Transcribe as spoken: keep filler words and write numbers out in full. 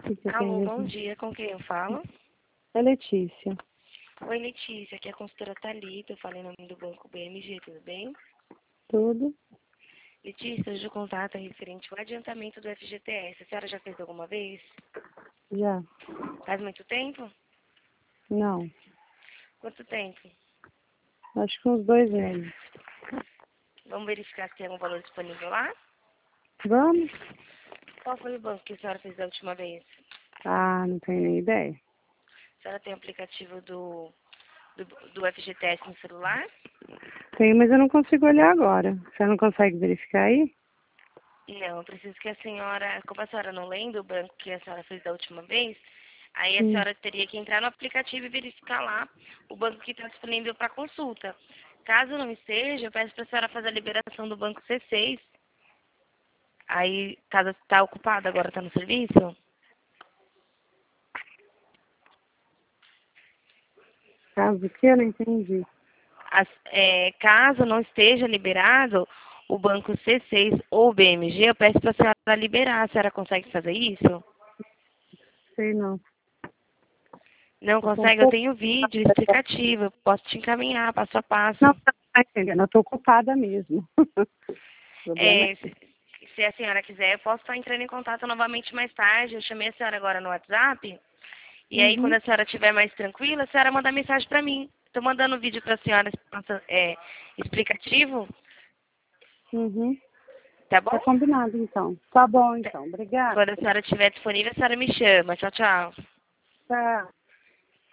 Você Alô, tem bom mesmo? dia. Com quem eu falo? É Letícia. Oi, Letícia. Aqui é a consultora Thalita. Eu falei em nome do Banco B M G, tudo bem? Tudo? Letícia, hoje o contato é referente ao adiantamento do F G T S. A senhora já fez alguma vez? Já? Faz muito tempo? Não. Quanto tempo? Acho que uns dois meses. Vamos verificar se tem algum valor disponível lá? Vamos? Qual foi o banco que a senhora fez da última vez? Ah, não tenho nem ideia. A senhora tem o aplicativo do, do, do F G T S no celular? Tenho, mas eu não consigo olhar agora. Você não consegue verificar aí? Não, eu preciso que a senhora, como a senhora não lembra o banco que a senhora fez da última vez, aí a Hum. senhora teria que entrar no aplicativo e verificar lá o banco que está disponível para consulta. Caso não esteja, eu peço para a senhora fazer a liberação do banco C seis. Aí, caso está ocupado, agora está no serviço? Caso que eu não entendi. As- é, caso não esteja liberado o banco C seis ou B M G, eu peço para a senhora liberar. A senhora consegue fazer isso? Sei não. Não Eu tô um consegue? Eu pouco... tenho vídeo explicativo, eu posso te encaminhar passo a passo. Não, tá entendendo. Eu tô ocupada mesmo. O problema é... É, se, se a senhora quiser, eu posso estar entrando em contato novamente mais tarde. Eu chamei a senhora agora no WhatsApp. E aí, quando Uhum. a senhora estiver mais tranquila, a senhora manda mensagem para mim. Estou mandando um vídeo para a senhora é, explicativo, Uhum. tá Tá bom? combinado, então. Tá bom, então. Obrigada. Quando a senhora estiver disponível, a senhora me chama. Tchau, tchau. Tá.